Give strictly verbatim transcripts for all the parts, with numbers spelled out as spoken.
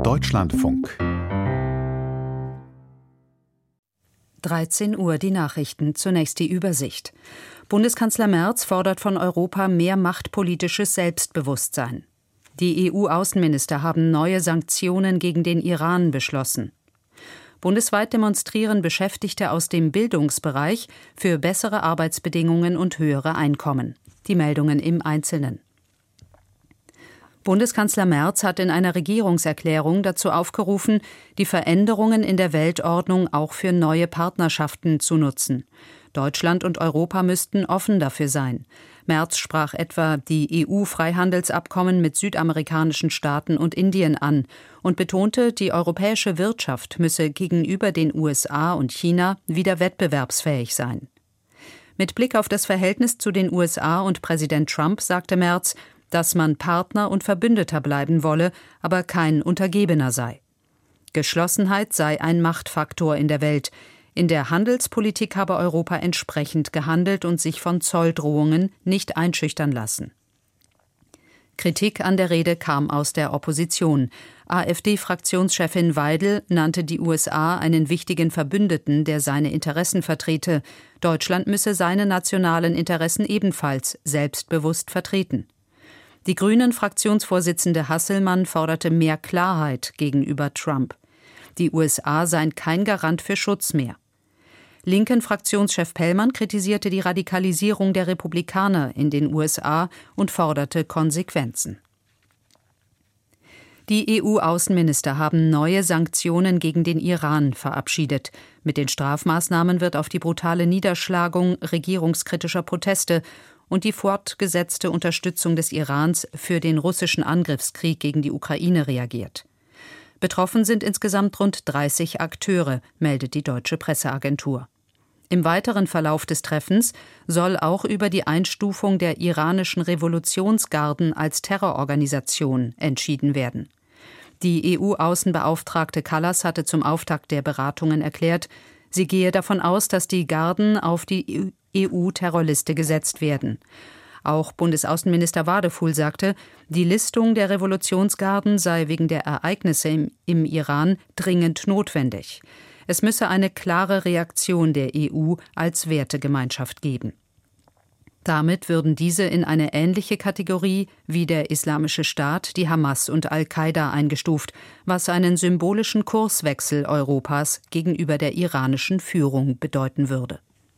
Deutschlandfunk. dreizehn Uhr die Nachrichten, zunächst die Übersicht. Bundeskanzler Merz fordert von Europa mehr machtpolitisches Selbstbewusstsein. Die E U-Außenminister haben neue Sanktionen gegen den Iran beschlossen. Bundesweit demonstrieren Beschäftigte aus dem Bildungsbereich für bessere Arbeitsbedingungen und höhere Einkommen. Die Meldungen im Einzelnen. Bundeskanzler Merz hat in einer Regierungserklärung dazu aufgerufen, die Veränderungen in der Weltordnung auch für neue Partnerschaften zu nutzen. Deutschland und Europa müssten offen dafür sein. Merz sprach etwa die E U-Freihandelsabkommen mit südamerikanischen Staaten und Indien an und betonte, die europäische Wirtschaft müsse gegenüber den U S A und China wieder wettbewerbsfähig sein. Mit Blick auf das Verhältnis zu den U S A und Präsident Trump sagte Merz, dass man Partner und Verbündeter bleiben wolle, aber kein Untergebener sei. Geschlossenheit sei ein Machtfaktor in der Welt. In der Handelspolitik habe Europa entsprechend gehandelt und sich von Zolldrohungen nicht einschüchtern lassen. Kritik an der Rede kam aus der Opposition. AfD-Fraktionschefin Weidel nannte die U S A einen wichtigen Verbündeten, der seine Interessen vertrete. Deutschland müsse seine nationalen Interessen ebenfalls selbstbewusst vertreten. Die Grünen-Fraktionsvorsitzende Hasselmann forderte mehr Klarheit gegenüber Trump. Die U S A seien kein Garant für Schutz mehr. Linken-Fraktionschef Pellmann kritisierte die Radikalisierung der Republikaner in den U S A und forderte Konsequenzen. Die E U-Außenminister haben neue Sanktionen gegen den Iran verabschiedet. Mit den Strafmaßnahmen wird auf die brutale Niederschlagung regierungskritischer Proteste und die fortgesetzte Unterstützung des Irans für den russischen Angriffskrieg gegen die Ukraine reagiert. Betroffen sind insgesamt rund dreißig Akteure, meldet die Deutsche Presseagentur. Im weiteren Verlauf des Treffens soll auch über die Einstufung der iranischen Revolutionsgarden als Terrororganisation entschieden werden. Die E U-Außenbeauftragte Kallas hatte zum Auftakt der Beratungen erklärt, sie gehe davon aus, dass die Garden auf die E U-Terrorliste gesetzt werden. Auch Bundesaußenminister Wadefuhl sagte, die Listung der Revolutionsgarden sei wegen der Ereignisse im, im Iran dringend notwendig. Es müsse eine klare Reaktion der E U als Wertegemeinschaft geben. Damit würden diese in eine ähnliche Kategorie wie der Islamische Staat, die Hamas und Al-Qaida eingestuft, was einen symbolischen Kurswechsel Europas gegenüber der iranischen Führung bedeuten würde.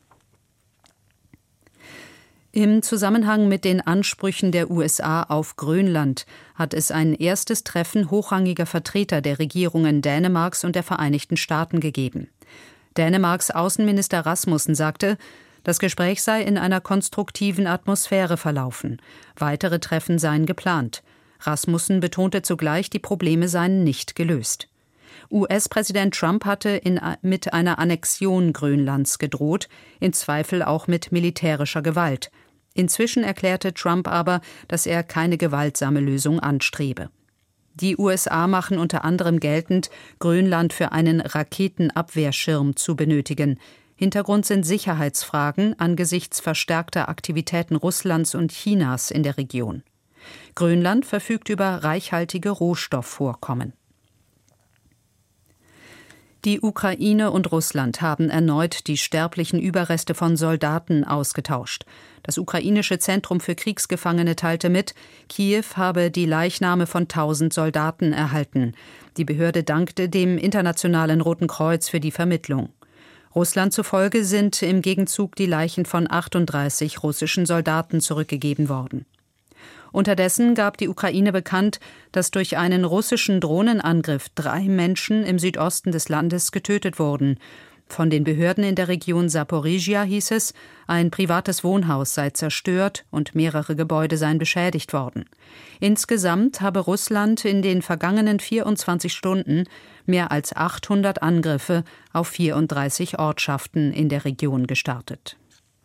Im Zusammenhang mit den Ansprüchen der U S A auf Grönland hat es ein erstes Treffen hochrangiger Vertreter der Regierungen Dänemarks und der Vereinigten Staaten gegeben. Dänemarks Außenminister Rasmussen sagte, das Gespräch sei in einer konstruktiven Atmosphäre verlaufen. Weitere Treffen seien geplant. Rasmussen betonte zugleich, die Probleme seien nicht gelöst. U S-Präsident Trump hatte in, mit einer Annexion Grönlands gedroht, im Zweifel auch mit militärischer Gewalt. Inzwischen erklärte Trump aber, dass er keine gewaltsame Lösung anstrebe. Die U S A machen unter anderem geltend, Grönland für einen Raketenabwehrschirm zu benötigen. Hintergrund sind Sicherheitsfragen angesichts verstärkter Aktivitäten Russlands und Chinas in der Region. Grönland verfügt über reichhaltige Rohstoffvorkommen. Die Ukraine und Russland haben erneut die sterblichen Überreste von Soldaten ausgetauscht. Das ukrainische Zentrum für Kriegsgefangene teilte mit, Kiew habe die Leichname von tausend Soldaten erhalten. Die Behörde dankte dem Internationalen Roten Kreuz für die Vermittlung. Russland zufolge sind im Gegenzug die Leichen von achtunddreißig russischen Soldaten zurückgegeben worden. Unterdessen gab die Ukraine bekannt, dass durch einen russischen Drohnenangriff drei Menschen im Südosten des Landes getötet wurden. Von den Behörden in der Region Saporizhia hieß es, ein privates Wohnhaus sei zerstört und mehrere Gebäude seien beschädigt worden. Insgesamt habe Russland in den vergangenen vierundzwanzig Stunden mehr als achthundert Angriffe auf vierunddreißig Ortschaften in der Region gestartet.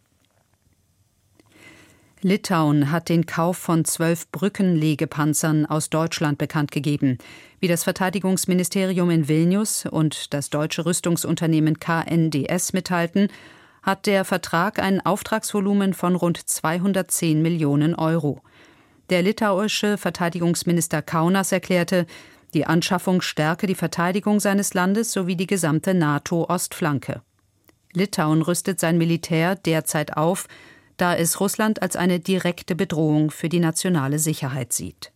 Litauen hat den Kauf von zwölf Brückenlegepanzern aus Deutschland bekannt gegeben. Wie das Verteidigungsministerium in Vilnius und das deutsche Rüstungsunternehmen K N D S mitteilten, hat der Vertrag ein Auftragsvolumen von rund zweihundertzehn Millionen Euro. Der litauische Verteidigungsminister Kaunas erklärte, Die Anschaffung stärke die Verteidigung seines Landes sowie die gesamte NATO-Ostflanke. Litauen rüstet sein Militär derzeit auf, da es Russland als eine direkte Bedrohung für die nationale Sicherheit sieht.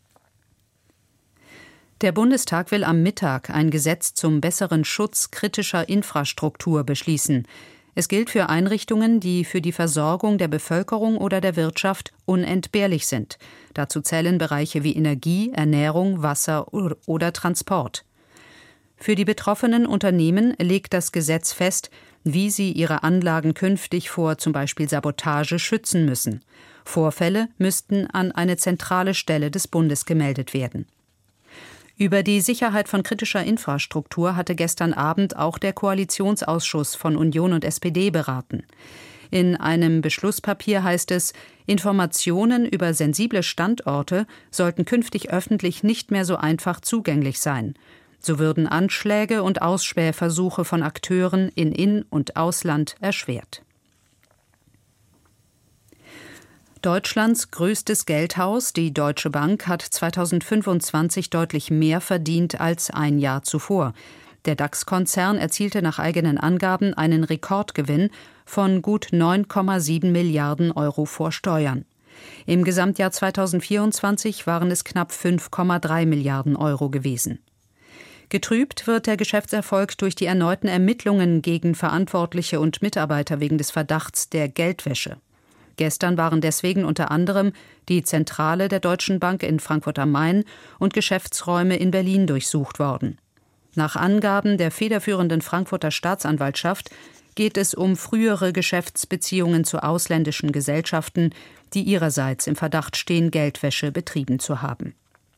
Der Bundestag will am Mittag ein Gesetz zum besseren Schutz kritischer Infrastruktur beschließen. Es gilt für Einrichtungen, die für die Versorgung der Bevölkerung oder der Wirtschaft unentbehrlich sind. Dazu zählen Bereiche wie Energie, Ernährung, Wasser oder Transport. Für die betroffenen Unternehmen legt das Gesetz fest, wie sie ihre Anlagen künftig vor zum Beispiel Sabotage schützen müssen. Vorfälle müssten an eine zentrale Stelle des Bundes gemeldet werden. Über die Sicherheit von kritischer Infrastruktur hatte gestern Abend auch der Koalitionsausschuss von Union und S P D beraten. In einem Beschlusspapier heißt es, Informationen über sensible Standorte sollten künftig öffentlich nicht mehr so einfach zugänglich sein. So würden Anschläge und Ausspähversuche von Akteuren in In- und Ausland erschwert. Deutschlands größtes Geldhaus, die Deutsche Bank, hat zweitausendfünfundzwanzig deutlich mehr verdient als ein Jahr zuvor. Der DAX-Konzern erzielte nach eigenen Angaben einen Rekordgewinn von gut neun Komma sieben Milliarden Euro vor Steuern. Im Gesamtjahr zweitausendvierundzwanzig waren es knapp fünf Komma drei Milliarden Euro gewesen. Getrübt wird der Geschäftserfolg durch die erneuten Ermittlungen gegen Verantwortliche und Mitarbeiter wegen des Verdachts der Geldwäsche. Gestern waren deswegen unter anderem die Zentrale der Deutschen Bank in Frankfurt am Main und Geschäftsräume in Berlin durchsucht worden. Nach Angaben der federführenden Frankfurter Staatsanwaltschaft geht es um frühere Geschäftsbeziehungen zu ausländischen Gesellschaften, die ihrerseits im Verdacht stehen, Geldwäsche betrieben zu haben.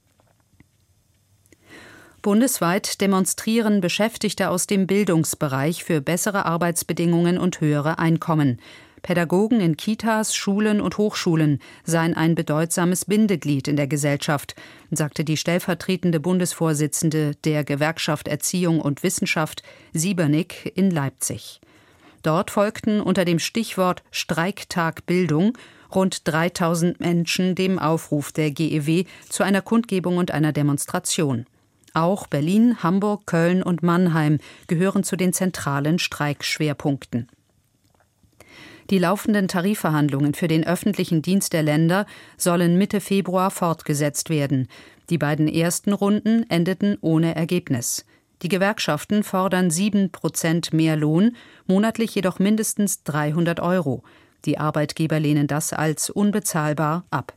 Bundesweit demonstrieren Beschäftigte aus dem Bildungsbereich für bessere Arbeitsbedingungen und höhere Einkommen. Pädagogen in Kitas, Schulen und Hochschulen seien ein bedeutsames Bindeglied in der Gesellschaft, sagte die stellvertretende Bundesvorsitzende der Gewerkschaft Erziehung und Wissenschaft, Siebernick, in Leipzig. Dort folgten unter dem Stichwort Streiktag Bildung rund dreitausend Menschen dem Aufruf der G E W zu einer Kundgebung und einer Demonstration. Auch Berlin, Hamburg, Köln und Mannheim gehören zu den zentralen Streikschwerpunkten. Die laufenden Tarifverhandlungen für den öffentlichen Dienst der Länder sollen Mitte Februar fortgesetzt werden. Die beiden ersten Runden endeten ohne Ergebnis. Die Gewerkschaften fordern sieben Prozent mehr Lohn, monatlich jedoch mindestens dreihundert Euro. Die Arbeitgeber lehnen das als unbezahlbar ab.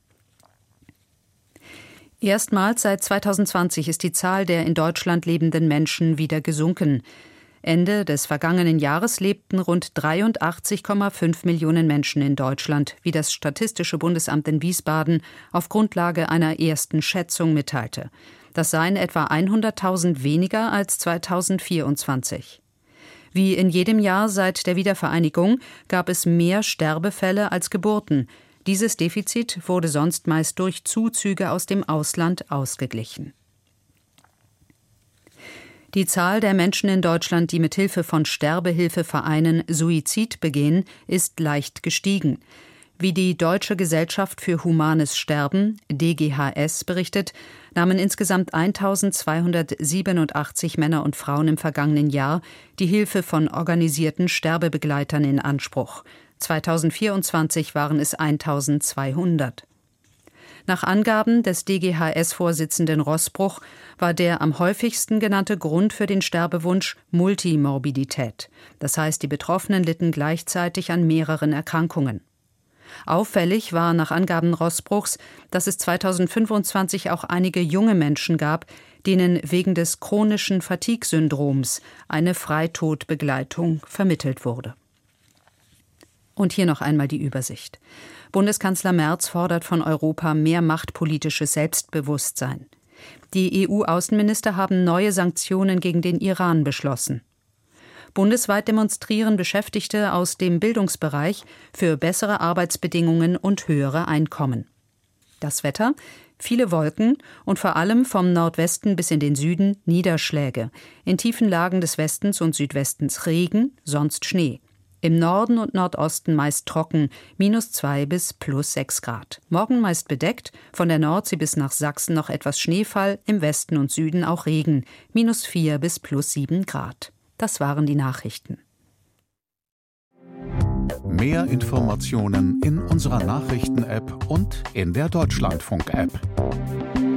Erstmals seit zweitausendzwanzig ist die Zahl der in Deutschland lebenden Menschen wieder gesunken. Ende des vergangenen Jahres lebten rund dreiundachtzig Komma fünf Millionen Menschen in Deutschland, wie das Statistische Bundesamt in Wiesbaden auf Grundlage einer ersten Schätzung mitteilte. Das seien etwa hunderttausend weniger als zweitausendvierundzwanzig. Wie in jedem Jahr seit der Wiedervereinigung gab es mehr Sterbefälle als Geburten. Dieses Defizit wurde sonst meist durch Zuzüge aus dem Ausland ausgeglichen. Die Zahl der Menschen in Deutschland, die mit Hilfe von Sterbehilfevereinen Suizid begehen, ist leicht gestiegen. Wie die Deutsche Gesellschaft für Humanes Sterben, D G H S, berichtet, nahmen insgesamt eintausendzweihundertsiebenundachtzig Männer und Frauen im vergangenen Jahr die Hilfe von organisierten Sterbebegleitern in Anspruch. zweitausendvierundzwanzig waren es eintausendzweihundert. Nach Angaben des D G H S-Vorsitzenden Roßbruch war der am häufigsten genannte Grund für den Sterbewunsch Multimorbidität. Das heißt, die Betroffenen litten gleichzeitig an mehreren Erkrankungen. Auffällig war nach Angaben Roßbruchs, dass es zweitausendfünfundzwanzig auch einige junge Menschen gab, denen wegen des chronischen Fatigue-Syndroms eine Freitodbegleitung vermittelt wurde. Und hier noch einmal die Übersicht. Bundeskanzler Merz fordert von Europa mehr machtpolitisches Selbstbewusstsein. Die E U-Außenminister haben neue Sanktionen gegen den Iran beschlossen. Bundesweit demonstrieren Beschäftigte aus dem Bildungsbereich für bessere Arbeitsbedingungen und höhere Einkommen. Das Wetter? Viele Wolken und vor allem vom Nordwesten bis in den Süden Niederschläge. In tiefen Lagen des Westens und Südwestens Regen, sonst Schnee. Im Norden und Nordosten meist trocken, minus zwei bis plus sechs Grad. Morgen meist bedeckt, von der Nordsee bis nach Sachsen noch etwas Schneefall, im Westen und Süden auch Regen, minus vier bis plus sieben Grad. Das waren die Nachrichten. Mehr Informationen in unserer Nachrichten-App und in der Deutschlandfunk-App.